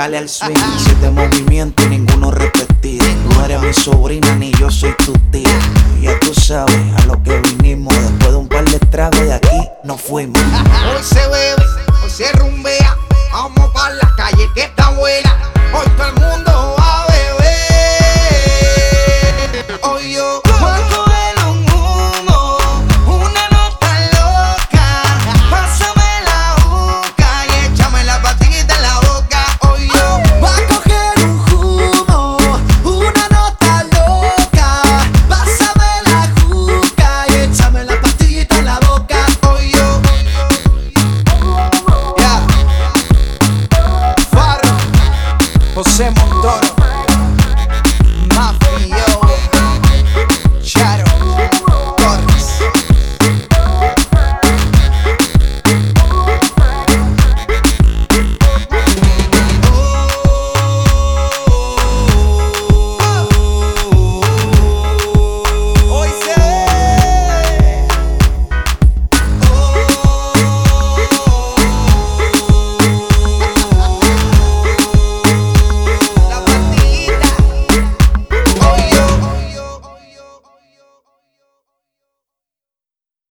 Dale al swing, siete movimientos y ninguno repetido. No eres mi sobrina ni yo soy tu tía. Ya tú sabes a lo que vinimos. Después de un par de tragos de aquí nos fuimos. Hoy se bebe, hoy se rumbea. Vamos pa' la calle que está buena. Hoy todo el mundo va a beber. Hoy yo voy a coger un humo, una nota loca. Pásame la boca y échame la pastillita en la boca. Hoy yo voy a coger un humo, una nota loca. Pásame la juca y échame la pastillita en la boca. Hoy yo José Montoro.